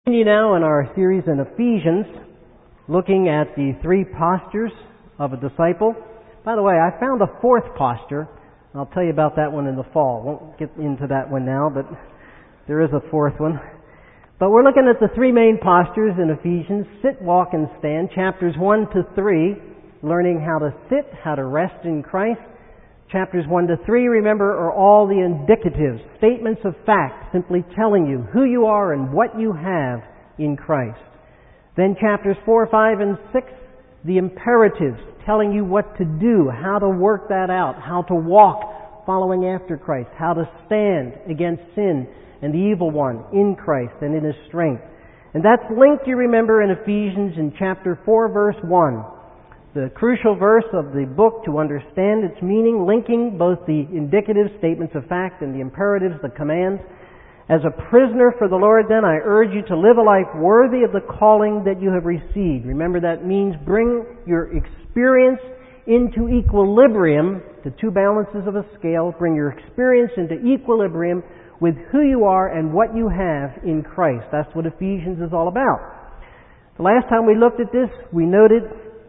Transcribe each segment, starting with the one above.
Continue now in our series in Ephesians, looking at the three postures of a disciple. By the way, I found a fourth posture. I'll tell you about that one in the fall. Won't get into that one now, but there is a fourth one. But we're looking at the three main postures in Ephesians: sit, walk, and stand. Chapters 1 to 3, learning how to sit, how to rest in Christ. Chapters 1 to 3, remember, are all the indicatives, statements of fact, simply telling you who you are and what you have in Christ. Then chapters 4, 5, and 6, the imperatives, telling you what to do, how to work that out, how to walk following after Christ, how to stand against sin and the evil one in Christ and in His strength. And that's linked, you remember, in Ephesians in chapter 4, verse 1. The crucial verse of the book to understand its meaning, linking both the indicative statements of fact and the imperatives, the commands. As a prisoner for the Lord, then, I urge you to live a life worthy of the calling that you have received. Remember, that means bring your experience into equilibrium, the two balances of a scale. Bring your experience into equilibrium with who you are and what you have in Christ. That's what Ephesians is all about. The last time we looked at this, we noted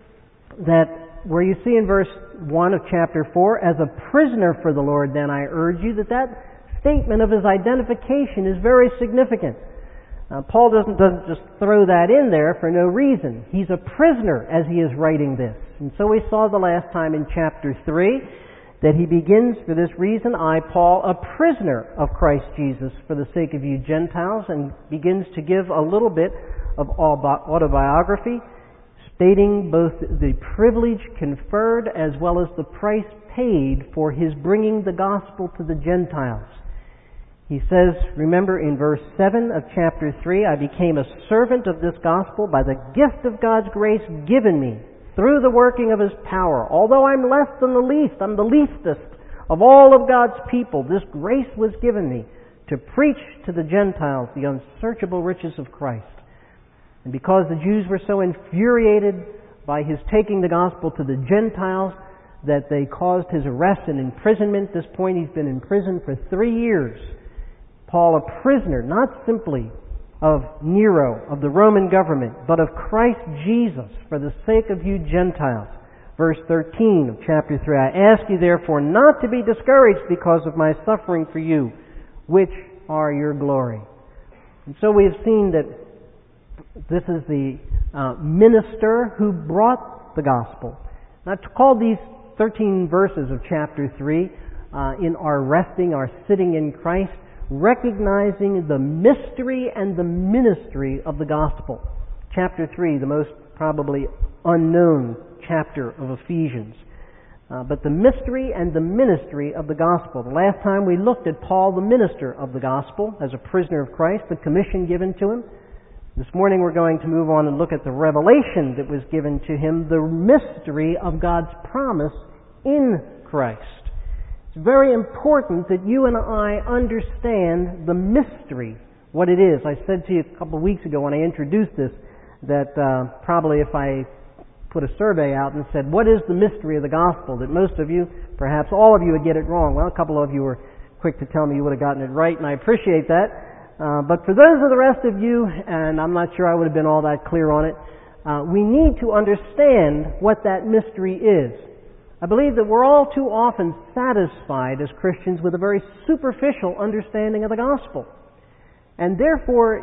that where you see in verse 1 of chapter 4, as a prisoner for the Lord, then I urge you, that statement of his identification is very significant. Paul doesn't just throw that in there for no reason. He's a prisoner as he is writing this. And so we saw the last time in chapter 3 that he begins, for this reason, I, Paul, a prisoner of Christ Jesus for the sake of you Gentiles, and begins to give a little bit of autobiography, stating both the privilege conferred as well as the price paid for his bringing the gospel to the Gentiles. He says, remember in verse 7 of chapter 3, I became a servant of this gospel by the gift of God's grace given me through the working of His power. Although I'm less than the least, I'm the leastest of all of God's people, this grace was given me to preach to the Gentiles the unsearchable riches of Christ. And because the Jews were so infuriated by his taking the gospel to the Gentiles that they caused his arrest and imprisonment. At this point he's been in prison for 3 years. Paul, a prisoner, not simply of Nero, of the Roman government, but of Christ Jesus for the sake of you Gentiles. Verse 13 of chapter 3, I ask you therefore not to be discouraged because of my suffering for you, which are your glory. And so we have seen that this is the minister who brought the gospel. Now, to call these 13 verses of chapter 3 in our resting, our sitting in Christ, recognizing the mystery and the ministry of the gospel. Chapter 3, the most probably unknown chapter of Ephesians. But the mystery and the ministry of the gospel. The last time we looked at Paul, the minister of the gospel, as a prisoner of Christ, the commission given to him. This morning we're going to move on and look at the revelation that was given to him, the mystery of God's promise in Christ. It's very important that you and I understand the mystery, what it is. I said to you a couple of weeks ago when I introduced this, that probably if I put a survey out and said, what is the mystery of the gospel, that most of you, perhaps all of you, would get it wrong. Well, a couple of you were quick to tell me you would have gotten it right, and I appreciate that. But for those of the rest of you, and I'm not sure I would have been all that clear on it, we need to understand what that mystery is. I believe that we're all too often satisfied as Christians with a very superficial understanding of the gospel. And therefore,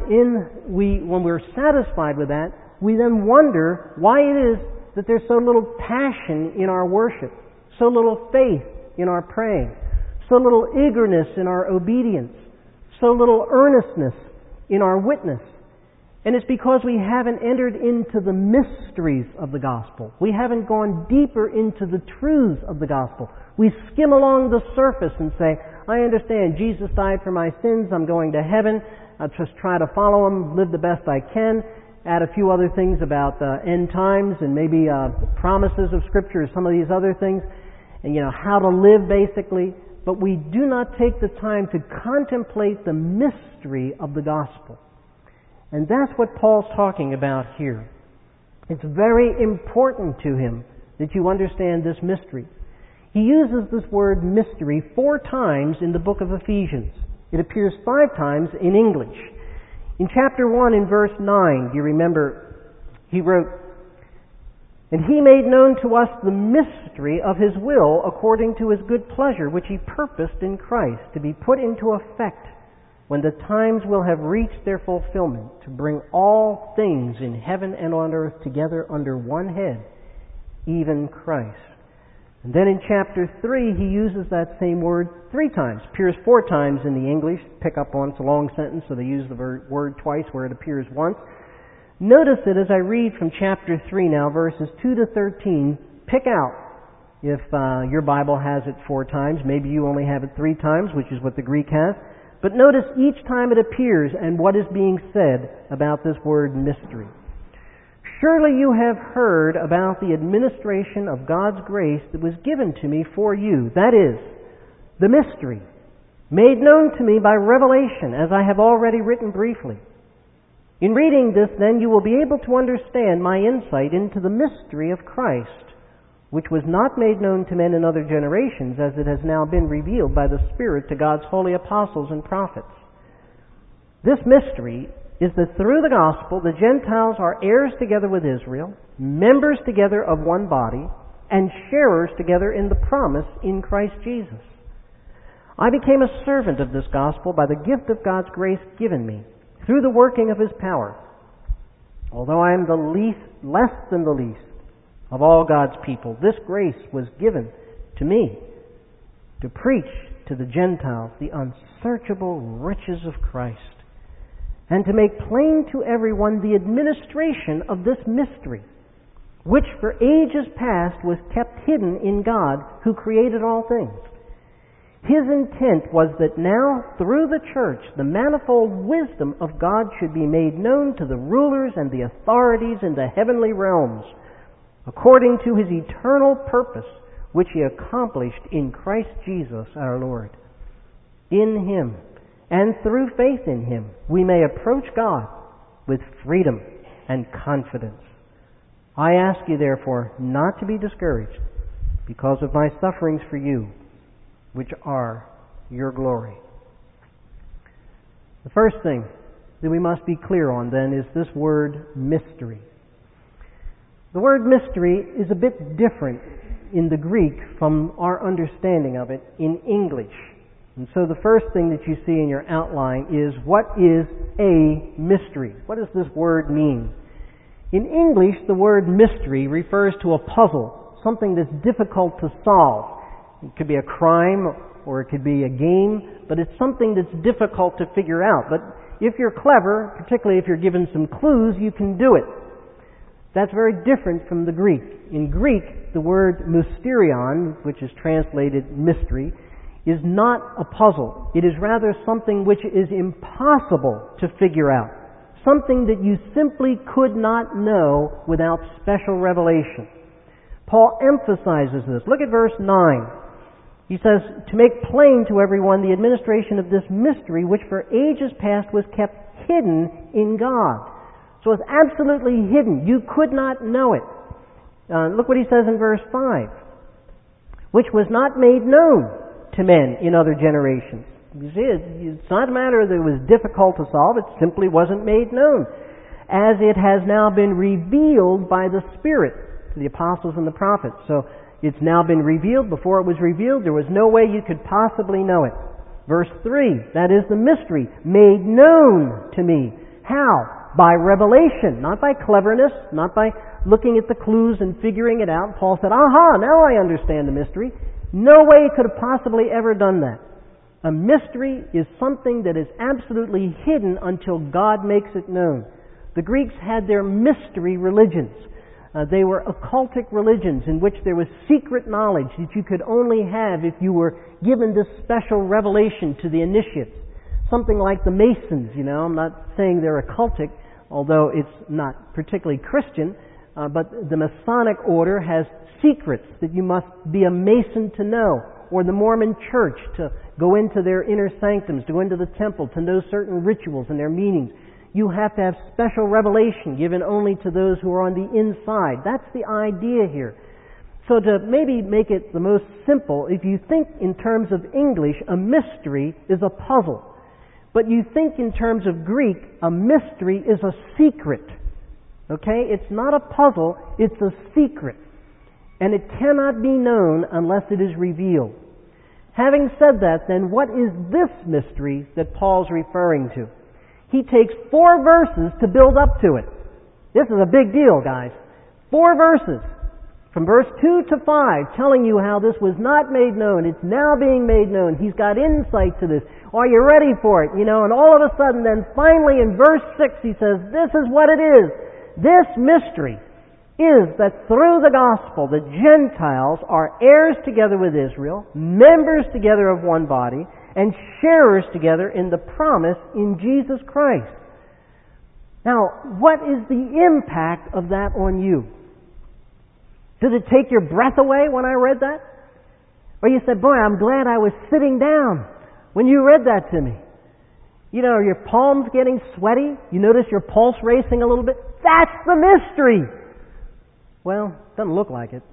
when we're satisfied with that, we then wonder why it is that there's so little passion in our worship, so little faith in our praying, so little eagerness in our obedience, so little earnestness in our witness. And it's because we haven't entered into the mysteries of the gospel. We haven't gone deeper into the truths of the gospel. We skim along the surface and say, I understand Jesus died for my sins, I'm going to heaven, I'll just try to follow Him, live the best I can, add a few other things about end times and maybe promises of Scripture, some of these other things, and how to live basically. But we do not take the time to contemplate the mystery of the gospel. And that's what Paul's talking about here. It's very important to him that you understand this mystery. He uses this word mystery 4 times in the book of Ephesians. It appears 5 times in English. In chapter 1 in verse 9, do you remember, he wrote, "And he made known to us the mystery of his will according to his good pleasure, which he purposed in Christ, to be put into effect when the times will have reached their fulfillment, to bring all things in heaven and on earth together under one head, even Christ." And then in chapter 3, he uses that same word 3 times. It appears 4 times in the English. Pick up on it's a long sentence, so they use the word twice where it appears once. Notice it as I read from chapter 3 now, verses 2 to 13. Pick out if your Bible has it 4 times. Maybe you only have it 3 times, which is what the Greek has. But notice each time it appears and what is being said about this word mystery. "Surely you have heard about the administration of God's grace that was given to me for you. That is, the mystery, made known to me by revelation, as I have already written briefly. In reading this, then, you will be able to understand my insight into the mystery of Christ, which was not made known to men in other generations, as it has now been revealed by the Spirit to God's holy apostles and prophets. This mystery is that through the gospel the Gentiles are heirs together with Israel, members together of one body, and sharers together in the promise in Christ Jesus. I became a servant of this gospel by the gift of God's grace given me, through the working of His power. Although I am less than the least of all God's people, this grace was given to me to preach to the Gentiles the unsearchable riches of Christ, and to make plain to everyone the administration of this mystery, which for ages past was kept hidden in God, who created all things. His intent was that now, through the church, the manifold wisdom of God should be made known to the rulers and the authorities in the heavenly realms, according to His eternal purpose, which He accomplished in Christ Jesus our Lord. In Him, and through faith in Him, we may approach God with freedom and confidence. I ask you, therefore, not to be discouraged because of my sufferings for you, which are your glory." The first thing that we must be clear on, then, is this word mystery. The word mystery is a bit different in the Greek from our understanding of it in English. And so the first thing that you see in your outline is, what is a mystery? What does this word mean? In English, the word mystery refers to a puzzle, something that's difficult to solve. It could be a crime or it could be a game, but it's something that's difficult to figure out. But if you're clever, particularly if you're given some clues, you can do it. That's very different from the Greek. In Greek, the word mysterion, which is translated mystery, is not a puzzle. It is rather something which is impossible to figure out. Something that you simply could not know without special revelation. Paul emphasizes this. Look at verse 9. He says, "To make plain to everyone the administration of this mystery, which for ages past was kept hidden in God." So it's absolutely hidden. You could not know it. Look what he says in verse 5. "Which was not made known to men in other generations." You see, it's not a matter that it was difficult to solve. It simply wasn't made known. "As it has now been revealed by the Spirit to the apostles and the prophets." So it's now been revealed. Before it was revealed, there was no way you could possibly know it. Verse 3, "That is the mystery made known to me." How? By revelation, not by cleverness, not by looking at the clues and figuring it out. Paul said, "Aha, now I understand the mystery." No way he could have possibly ever done that. A mystery is something that is absolutely hidden until God makes it known. The Greeks had their mystery religions. They were occultic religions in which there was secret knowledge that you could only have if you were given this special revelation to the initiates. Something like the Masons, I'm not saying they're occultic, although it's not particularly Christian, but the Masonic order has secrets that you must be a Mason to know, or the Mormon Church to go into their inner sanctums, to go into the temple, to know certain rituals and their meanings. You have to have special revelation given only to those who are on the inside. That's the idea here. So to maybe make it the most simple, if you think in terms of English, a mystery is a puzzle. But you think in terms of Greek, a mystery is a secret. Okay? It's not a puzzle, it's a secret. And it cannot be known unless it is revealed. Having said that, then what is this mystery that Paul's referring to? He takes 4 verses to build up to it. This is a big deal, guys. 4 verses. From verse 2 to 5, telling you how this was not made known. It's now being made known. He's got insight to this. Are you ready for it? And all of a sudden, then finally in verse 6, he says, this is what it is. This mystery is that through the gospel, the Gentiles are heirs together with Israel, members together of one body, and sharers together in the promise in Jesus Christ. Now, what is the impact of that on you? Did it take your breath away when I read that? Or you said, boy, I'm glad I was sitting down when you read that to me. Are your palms getting sweaty? You notice your pulse racing a little bit? That's the mystery! Well, doesn't look like it.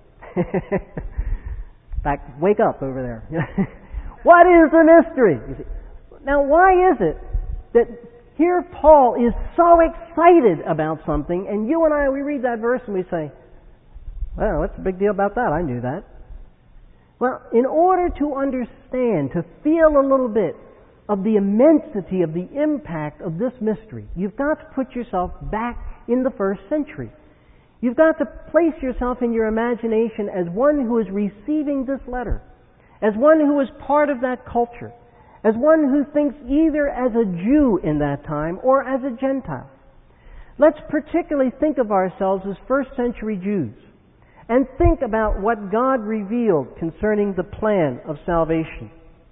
In fact, wake up over there. What is the mystery? You see? Now, why is it that here Paul is so excited about something, and you and I, we read that verse and we say, well, what's the big deal about that? I knew that. Well, in order to understand, to feel a little bit of the immensity of the impact of this mystery, you've got to put yourself back in the first century. You've got to place yourself in your imagination as one who is receiving this letter, as one who is part of that culture, as one who thinks either as a Jew in that time or as a Gentile. Let's particularly think of ourselves as first century Jews and think about what God revealed concerning the plan of salvation.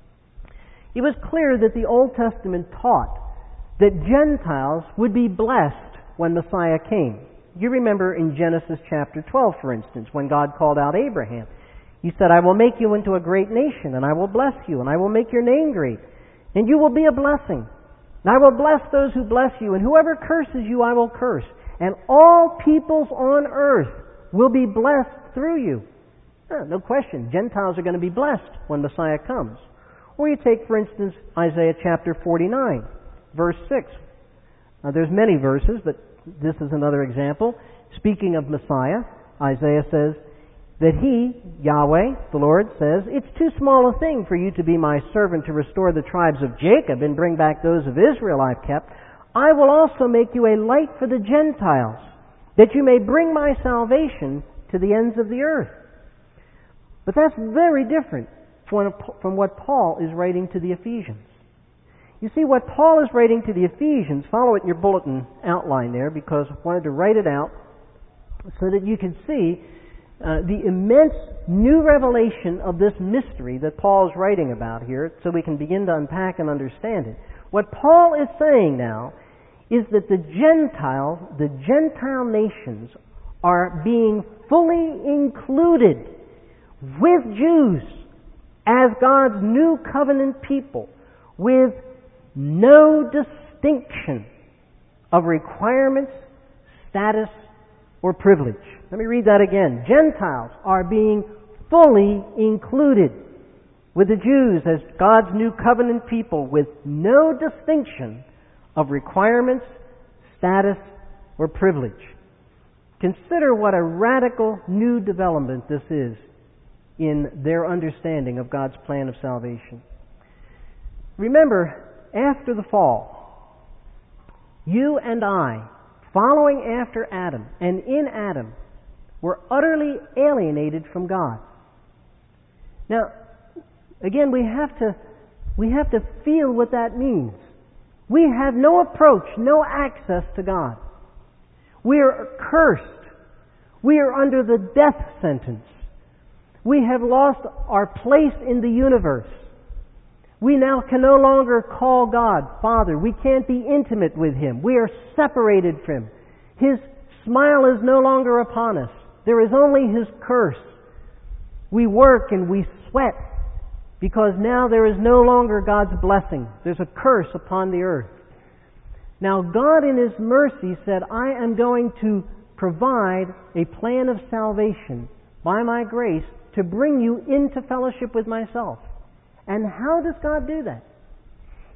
It was clear that the Old Testament taught that Gentiles would be blessed when Messiah came. You remember in Genesis chapter 12, for instance, when God called out Abraham. He said, I will make you into a great nation, and I will bless you, and I will make your name great, and you will be a blessing. And I will bless those who bless you, and whoever curses you I will curse. And all peoples on earth will be blessed through you. No question, Gentiles are going to be blessed when Messiah comes. Or you take, for instance, Isaiah chapter 49, verse 6. Now, there's many verses, but this is another example. Speaking of Messiah, Isaiah says that He, Yahweh, the Lord, says, it's too small a thing for you to be my servant to restore the tribes of Jacob and bring back those of Israel I've kept. I will also make you a light for the Gentiles, that you may bring my salvation to the ends of the earth. But that's very different from what Paul is writing to the Ephesians. You see, what Paul is writing to the Ephesians, follow it in your bulletin outline there, because I wanted to write it out so that you can see the immense new revelation of this mystery that Paul is writing about here, so we can begin to unpack and understand it. What Paul is saying now is that the Gentile nations are being fully included with Jews as God's new covenant people, with no distinction of requirements, status, or privilege. Let me read that again. Gentiles are being fully included with the Jews as God's new covenant people with no distinction of requirements, status, or privilege. Consider what a radical new development this is in their understanding of God's plan of salvation. Remember, after the fall, you and I, following after Adam and in Adam, were utterly alienated from God. Now, again, we have to feel what that means. We have no approach, no access to God. We are cursed. We are under the death sentence. We have lost our place in the universe. We now can no longer call God Father. We can't be intimate with Him. We are separated from Him. His smile is no longer upon us. There is only His curse. We work and we sweat because now there is no longer God's blessing. There's a curse upon the earth. Now God in His mercy said, I am going to provide a plan of salvation by my grace to bring you into fellowship with myself. And how does God do that?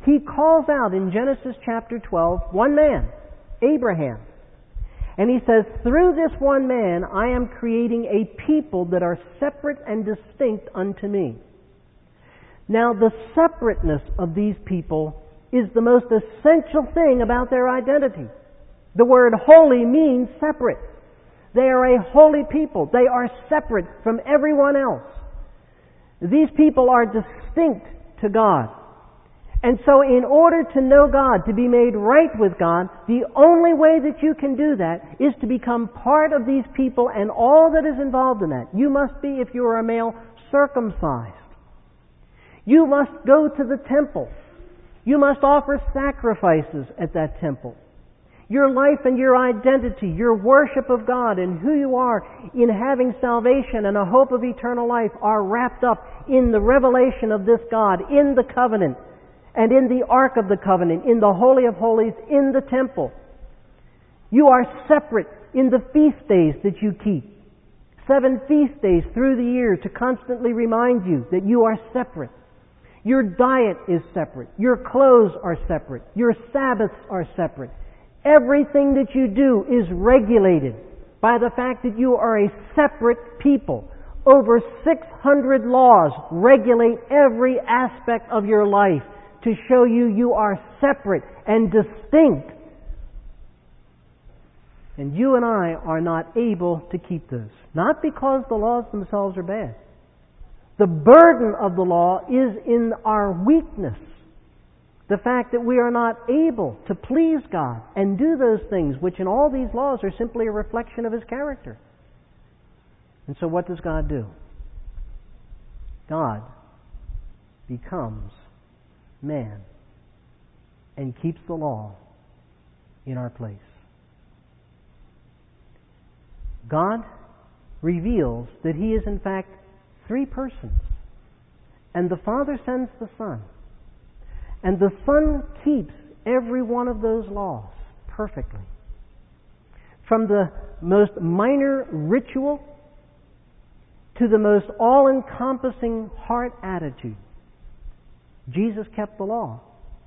He calls out in Genesis chapter 12 one man, Abraham. And he says, through this one man I am creating a people that are separate and distinct unto me. Now the separateness of these people is the most essential thing about their identity. The word holy means separate. They are a holy people. They are separate from everyone else. These people are distinct to God. And so in order to know God, to be made right with God, the only way that you can do that is to become part of these people and all that is involved in that. You must be, if you are a male, circumcised. You must go to the temple. You must offer sacrifices at that temple. Your life and your identity, your worship of God and who you are in having salvation and a hope of eternal life are wrapped up in the revelation of this God, in the covenant, and in the Ark of the Covenant, in the Holy of Holies, in the temple. You are separate in the feast days that you keep. 7 feast days through the year to constantly remind you that you are separate. Your diet is separate. Your clothes are separate. Your Sabbaths are separate. Everything that you do is regulated by the fact that you are a separate people. Over 600 laws regulate every aspect of your life to show you are separate and distinct. And you and I are not able to keep those. Not because the laws themselves are bad. The burden of the law is in our weakness. The fact that we are not able to please God and do those things which in all these laws are simply a reflection of His character. And so what does God do? God becomes man and keeps the law in our place. God reveals that He is in fact 3 persons. And the Father sends the Son. And the Son keeps every one of those laws perfectly. From the most minor ritual to the most all-encompassing heart attitude, Jesus kept the law.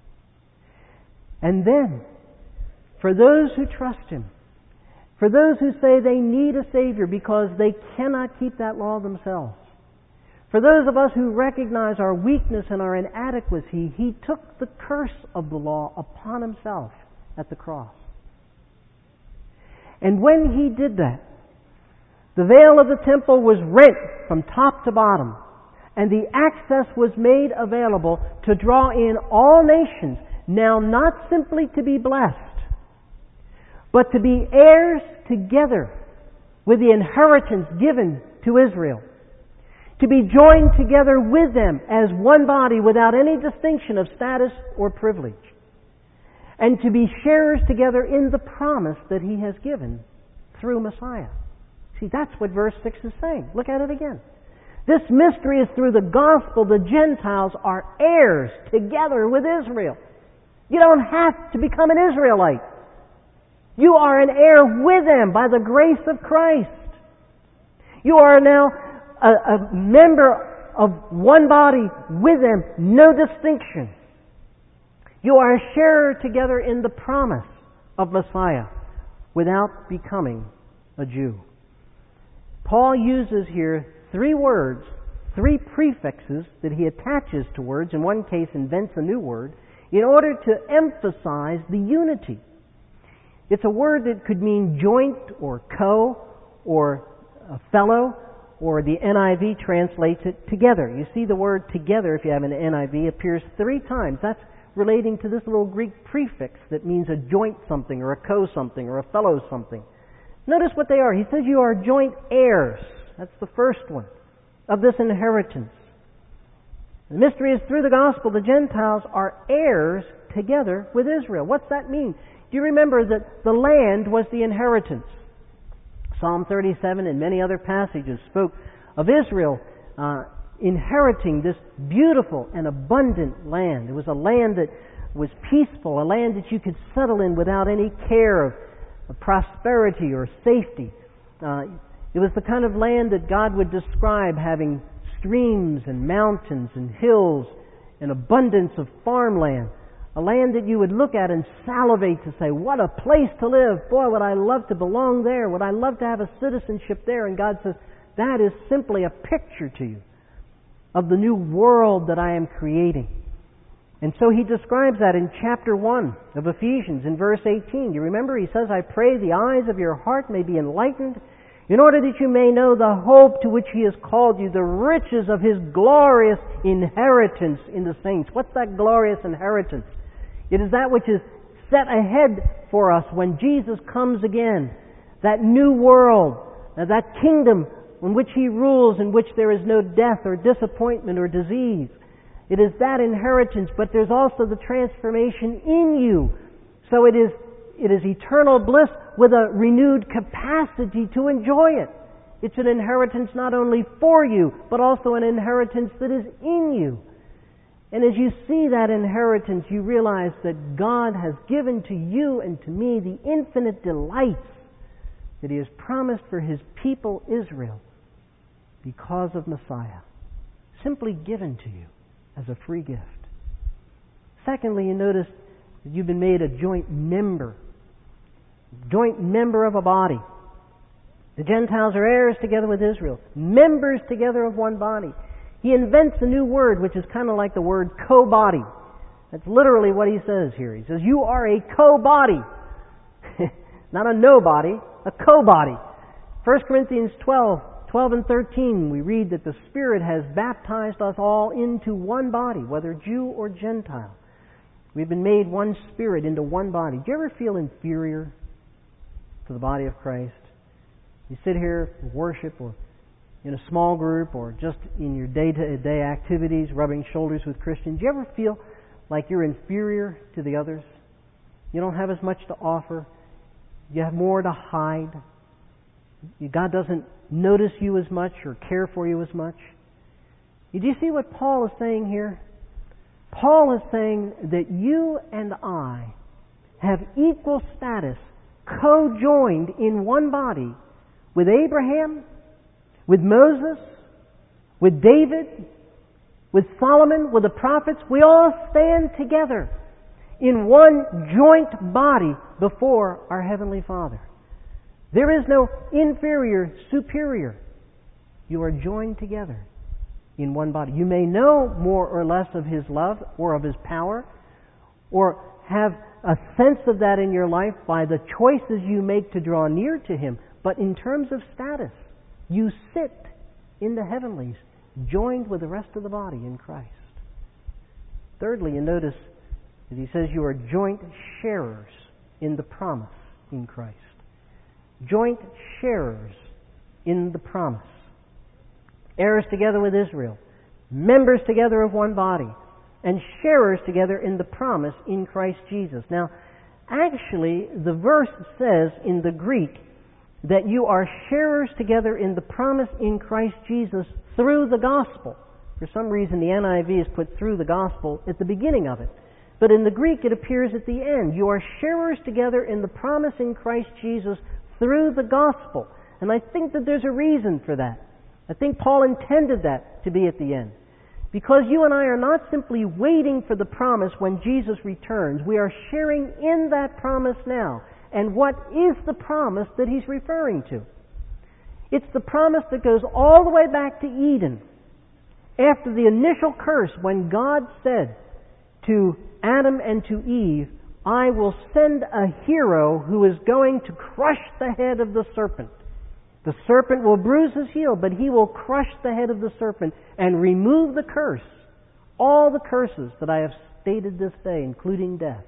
And then, for those who trust Him, for those who say they need a Savior because they cannot keep that law themselves, for those of us who recognize our weakness and our inadequacy, He took the curse of the law upon Himself at the cross. And when He did that, the veil of the temple was rent from top to bottom, and the access was made available to draw in all nations, now not simply to be blessed, but to be heirs together with the inheritance given to Israel. To be joined together with them as one body without any distinction of status or privilege. And to be sharers together in the promise that He has given through Messiah. See, that's what verse 6 is saying. Look at it again. This mystery is through the gospel the Gentiles are heirs together with Israel. You don't have to become an Israelite. You are an heir with them by the grace of Christ. You are now a member of one body with them, no distinction. You are a sharer together in the promise of Messiah without becoming a Jew. Paul uses here 3 words, 3 prefixes that he attaches to words, in one case invents a new word, in order to emphasize the unity. It's a word that could mean joint or co or fellow, or the NIV translates it together. You see the word together, if you have an NIV, appears 3 times. That's relating to this little Greek prefix that means a joint something or a co-something or a fellow something. Notice what they are. He says you are joint heirs. That's the first one of this inheritance. The mystery is through the gospel the Gentiles are heirs together with Israel. What's that mean? Do you remember that the land was the inheritance? Psalm 37 and many other passages spoke of Israel inheriting this beautiful and abundant land. It was a land that was peaceful, a land that you could settle in without any care of prosperity or safety. It was the kind of land that God would describe having streams and mountains and hills and abundance of farmland, A land that you would look at and salivate to say, what a place to live. Boy, would I love to belong there. Would I love to have a citizenship there? And God says, that is simply a picture to you of the new world that I am creating. And so he describes that in chapter 1 of Ephesians in verse 18. You remember he says, I pray the eyes of your heart may be enlightened, in order that you may know the hope to which he has called you, the riches of his glorious inheritance in the saints. What's that glorious inheritance? It is that which is set ahead for us when Jesus comes again. That new world, that kingdom in which he rules, in which there is no death or disappointment or disease. It is that inheritance, but there's also the transformation in you. So it is eternal bliss with a renewed capacity to enjoy it. It's an inheritance not only for you, but also an inheritance that is in you. And as you see that inheritance, you realize that God has given to you and to me the infinite delights that he has promised for his people Israel because of Messiah. Simply given to you as a free gift. Secondly, you notice that you've been made a joint member of a body. The Gentiles are heirs together with Israel, members together of one body. He invents a new word, which is kind of like the word co-body. That's literally what he says here. He says, you are a co-body. Not a no-body, a co-body. 1 Corinthians 12 and 13, we read that the Spirit has baptized us all into one body, whether Jew or Gentile. We've been made one spirit into one body. Do you ever feel inferior to the body of Christ? You sit here and worship, or in a small group, or just in your day-to-day activities, rubbing shoulders with Christians. Do you ever feel like you're inferior to the others? You don't have as much to offer. You have more to hide. God doesn't notice you as much or care for you as much. Do you see what Paul is saying here? Paul is saying that you and I have equal status, co-joined in one body with Abraham, with Moses, with David, with Solomon, with the prophets. We all stand together in one joint body before our Heavenly Father. There is no inferior, superior. You are joined together in one body. You may know more or less of his love or of his power, or have a sense of that in your life by the choices you make to draw near to him. But in terms of status, you sit in the heavenlies, joined with the rest of the body in Christ. Thirdly, you notice that he says you are joint sharers in the promise in Christ. Joint sharers in the promise. Heirs together with Israel. Members together of one body. And sharers together in the promise in Christ Jesus. Now, actually, the verse says in the Greek that you are sharers together in the promise in Christ Jesus through the gospel. For some reason, the NIV has put through the gospel at the beginning of it. But in the Greek, it appears at the end. You are sharers together in the promise in Christ Jesus through the gospel. And I think that there's a reason for that. I think Paul intended that to be at the end. Because you and I are not simply waiting for the promise when Jesus returns. We are sharing in that promise now. And what is the promise that he's referring to? It's the promise that goes all the way back to Eden. After the initial curse, when God said to Adam and to Eve, I will send a hero who is going to crush the head of the serpent. The serpent will bruise his heel, but he will crush the head of the serpent and remove the curse. All the curses that I have stated this day, including death.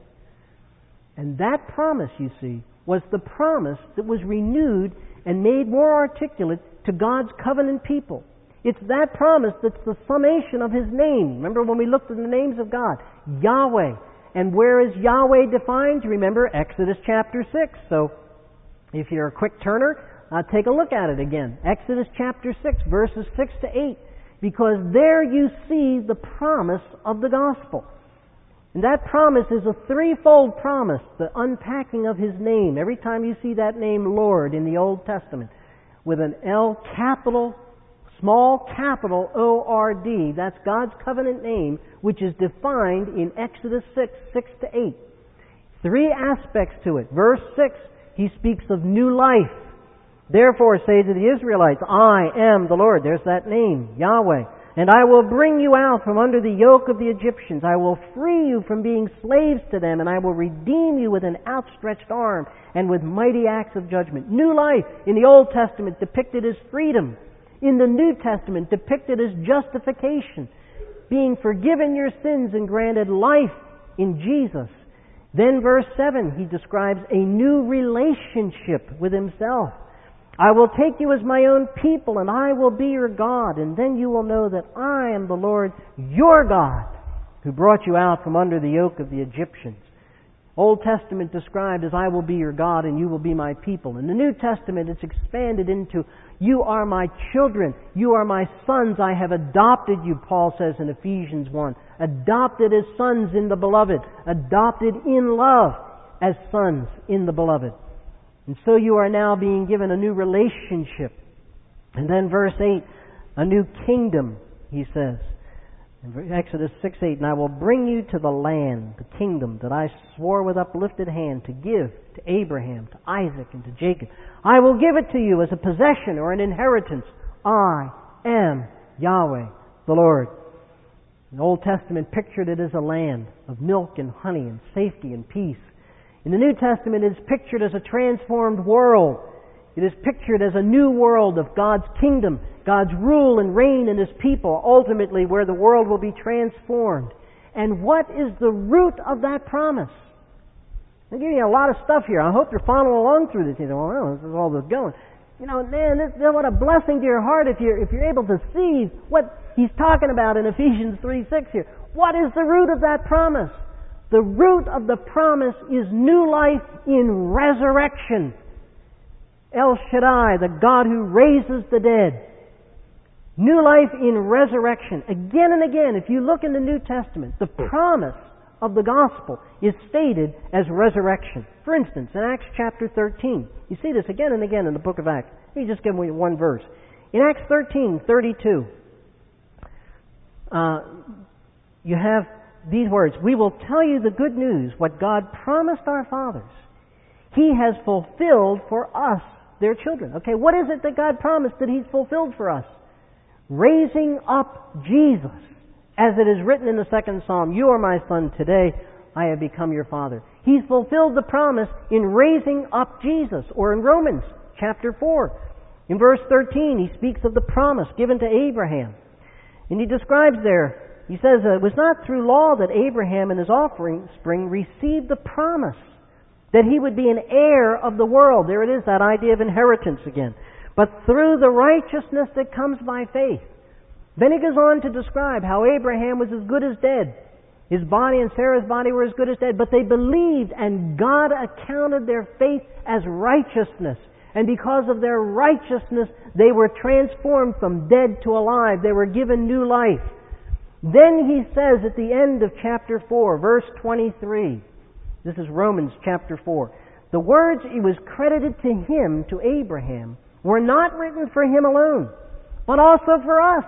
And that promise, you see, was the promise that was renewed and made more articulate to God's covenant people. It's that promise that's the summation of His name. Remember when we looked at the names of God? Yahweh. And where is Yahweh defined? Remember Exodus chapter 6. So if you're a quick turner, take a look at it again. Exodus chapter 6, verses 6 to 8. Because there you see the promise of the gospel. And that promise is a threefold promise, the unpacking of His name. Every time you see that name Lord in the Old Testament, with an L capital Small capital O-R-D. That's God's covenant name, which is defined in Exodus 6:6-8. Three aspects to it. Verse 6, he speaks of new life. Therefore say to the Israelites, I am the Lord. There's that name, Yahweh. And I will bring you out from under the yoke of the Egyptians. I will free you from being slaves to them, and I will redeem you with an outstretched arm and with mighty acts of judgment. New life in the Old Testament depicted as freedom. In the New Testament depicted as justification. Being forgiven your sins and granted life in Jesus. Then verse 7, he describes a new relationship with himself. I will take you as my own people, and I will be your God, and then you will know that I am the Lord your God, who brought you out from under the yoke of the Egyptians. Old Testament described as I will be your God, and you will be my people. In the New Testament, it's expanded into you are my children, you are my sons, I have adopted you, Paul says in Ephesians 1. Adopted as sons in the beloved, adopted in love as sons in the beloved. And so you are now being given a new relationship. And then verse 8, a new kingdom, he says. In Exodus 6:8, and I will bring you to the land, the kingdom that I swore with uplifted hand to give to Abraham, to Isaac, and to Jacob. I will give it to you as a possession or an inheritance. I am Yahweh, the Lord. The Old Testament pictured it as a land of milk and honey and safety and peace. In the New Testament, it is pictured as a transformed world. It is pictured as a new world of God's kingdom, God's rule and reign in His people, ultimately where the world will be transformed. And what is the root of that promise? I'm giving you a lot of stuff here. I hope you're following along through this. You know, well, this is all this going. You know, man, what a blessing to your heart if you're able to see what he's talking about in Ephesians 3:6 here. What is the root of that promise? The root of the promise is new life in resurrection. El Shaddai, the God who raises the dead. New life in resurrection. Again and again, if you look in the New Testament, the promise of the gospel is stated as resurrection. For instance, in Acts chapter 13, you see this again and again in the book of Acts. Let me just give you one verse. In Acts 13:32, you have these words, we will tell you the good news, what God promised our fathers. He has fulfilled for us, their children. Okay, what is it that God promised that He's fulfilled for us? Raising up Jesus. As it is written in the second Psalm, you are my son, today I have become your father. He's fulfilled the promise in raising up Jesus. Or in Romans chapter 4, in verse 13, he speaks of the promise given to Abraham. And he describes there, he says, it was not through law that Abraham and his offspring received the promise that he would be an heir of the world. There it is, that idea of inheritance again. But through the righteousness that comes by faith. Then he goes on to describe how Abraham was as good as dead. His body and Sarah's body were as good as dead. But they believed, and God accounted their faith as righteousness. And because of their righteousness, they were transformed from dead to alive. They were given new life. Then he says at the end of chapter 4, verse 23, this is Romans chapter 4, the words it was credited to him, to Abraham, were not written for him alone, but also for us,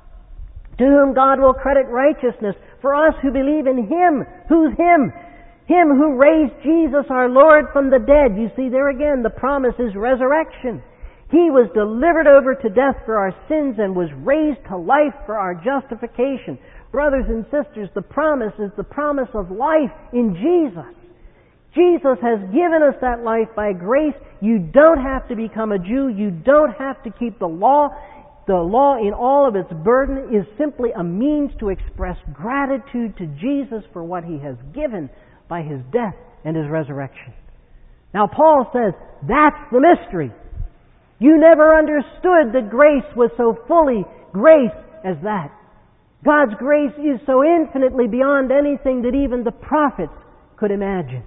to whom God will credit righteousness, for us who believe in Him. Who's Him? Him who raised Jesus our Lord from the dead. You see, there again, the promise is resurrection. He was delivered over to death for our sins and was raised to life for our justification. Brothers and sisters, the promise is the promise of life in Jesus. Jesus has given us that life by grace. You don't have to become a Jew. You don't have to keep the law. The law in all of its burden is simply a means to express gratitude to Jesus for what He has given by His death and His resurrection. Now Paul says, that's the mystery. You never understood that grace was so fully grace as that. God's grace is so infinitely beyond anything that even the prophets could imagine.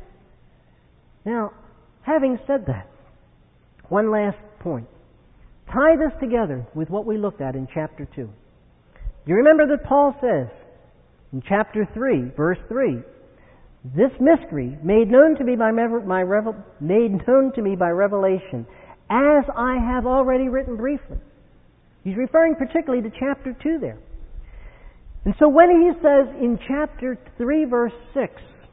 Now, having said that, one last point. Tie this together with what we looked at in chapter 2. You remember that Paul says in chapter 3, verse 3, this mystery made known to me by revelation, as I have already written briefly. He's referring particularly to chapter 2 there. And so when he says in chapter 3, verse 6,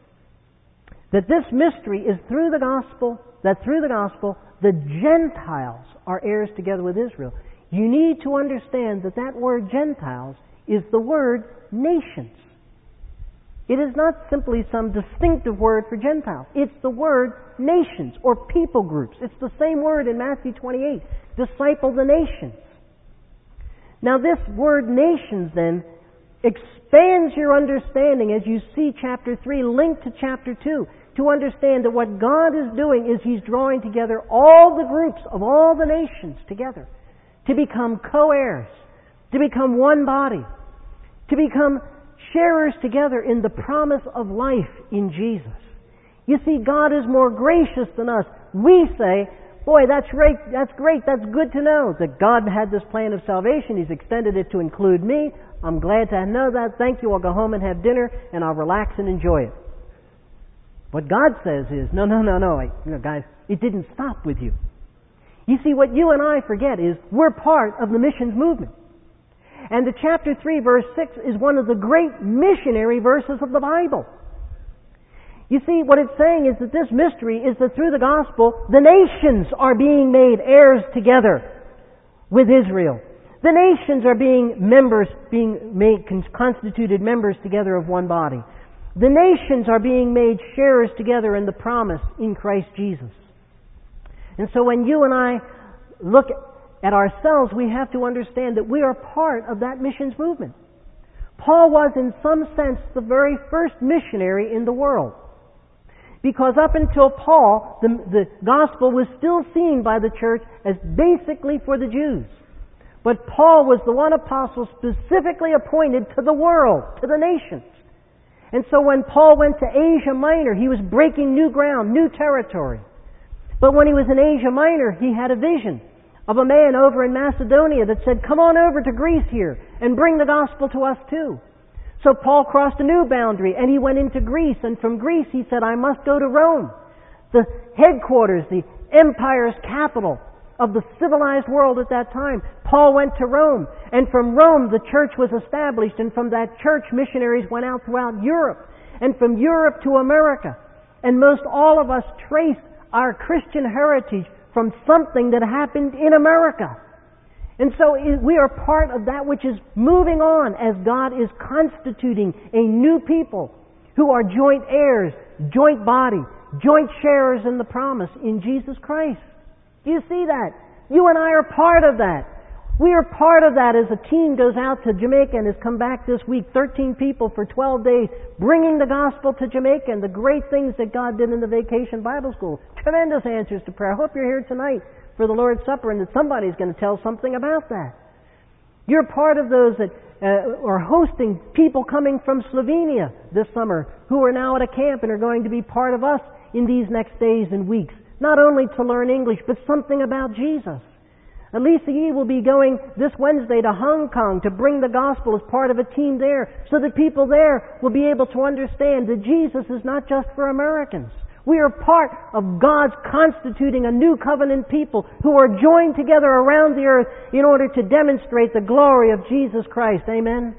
that this mystery is through the gospel, that through the gospel the Gentiles are heirs together with Israel, you need to understand that that word Gentiles is the word nations. It is not simply some distinctive word for Gentiles. It's the word nations or people groups. It's the same word in Matthew 28, disciple the nations. Now this word nations then expands your understanding as you see chapter 3 linked to chapter 2 to understand that what God is doing is He's drawing together all the groups of all the nations together to become co-heirs, to become one body, to become sharers together in the promise of life in Jesus. You see, God is more gracious than us. We say, boy, that's great, that's good to know that God had this plan of salvation. He's extended it to include me. I'm glad to know that. Thank you. I'll go home and have dinner and I'll relax and enjoy it. What God says is, no, guys, it didn't stop with you. You see, what you and I forget is we're part of the missions movement. And the chapter 3, verse 6 is one of the great missionary verses of the Bible. You see, what it's saying is that this mystery is that through the gospel, the nations are being made heirs together with Israel. The nations are being made constituted members together of one body. The nations are being made sharers together in the promise in Christ Jesus. And so when you and I look at ourselves, we have to understand that we are part of that missions movement. Paul was, in some sense, the very first missionary in the world. Because up until Paul, the gospel was still seen by the church as basically for the Jews. But Paul was the one apostle specifically appointed to the world, to the nations. And so when Paul went to Asia Minor, he was breaking new ground, new territory. But when he was in Asia Minor, he had a vision of a man over in Macedonia that said, come on over to Greece here and bring the gospel to us too. So Paul crossed a new boundary and he went into Greece, and from Greece he said, I must go to Rome, the headquarters, the empire's capital of the civilized world at that time. Paul went to Rome, and from Rome the church was established, and from that church missionaries went out throughout Europe, and from Europe to America. And most all of us trace our Christian heritage from something that happened in America. And so we are part of that which is moving on as God is constituting a new people who are joint heirs, joint body, joint sharers in the promise in Jesus Christ. Do you see that? You and I are part of that. We are part of that as a team goes out to Jamaica and has come back this week, 13 people for 12 days, bringing the gospel to Jamaica and the great things that God did in the Vacation Bible School. Tremendous answers to prayer. I hope you're here tonight for the Lord's Supper and that somebody's going to tell something about that. You're part of those that are hosting people coming from Slovenia this summer who are now at a camp and are going to be part of us in these next days and weeks. Not only to learn English, but something about Jesus. Elisa Yee will be going this Wednesday to Hong Kong to bring the gospel as part of a team there so that people there will be able to understand that Jesus is not just for Americans. We are part of God's constituting a new covenant people who are joined together around the earth in order to demonstrate the glory of Jesus Christ. Amen?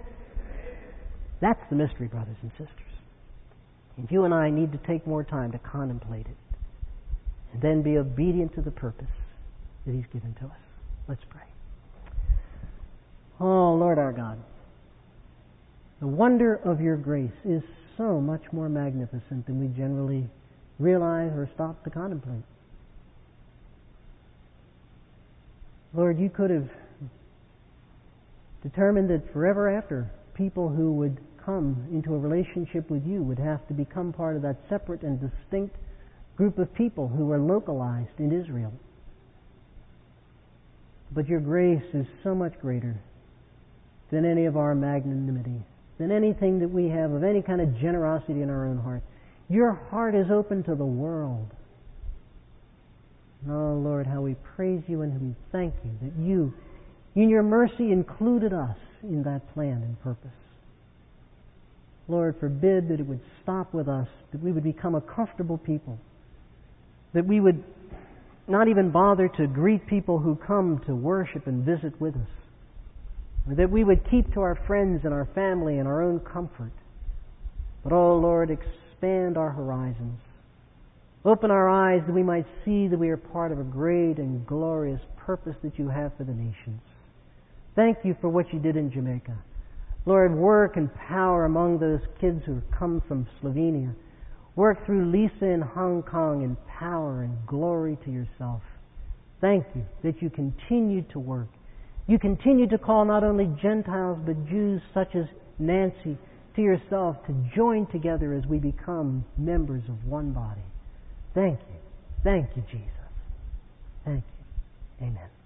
That's the mystery, brothers and sisters. And you and I need to take more time to contemplate it and then be obedient to the purpose that He's given to us. Let's pray. Oh, Lord our God, the wonder of Your grace is so much more magnificent than we generally realize or stop to contemplate. Lord, You could have determined that forever after, people who would come into a relationship with You would have to become part of that separate and distinct group of people who were localized in Israel. But Your grace is so much greater than any of our magnanimity, than anything that we have of any kind of generosity in our own heart. Your heart is open to the world. Oh, Lord, how we praise You and we thank You that You, in Your mercy, included us in that plan and purpose. Lord, forbid that it would stop with us, that we would become a comfortable people, that we would not even bother to greet people who come to worship and visit with us. that we would keep to our friends and our family and our own comfort. But, oh Lord, expand our horizons. Open our eyes that we might see that we are part of a great and glorious purpose that you have for the nations. Thank you for what you did in Jamaica. Lord, work and power among those kids who have come from Slovenia. Work through Lisa in Hong Kong in power and glory to yourself. Thank you that you continue to work. You continue to call not only Gentiles but Jews such as Nancy to yourself to join together as we become members of one body. Thank you. Thank you, Jesus. Thank you. Amen.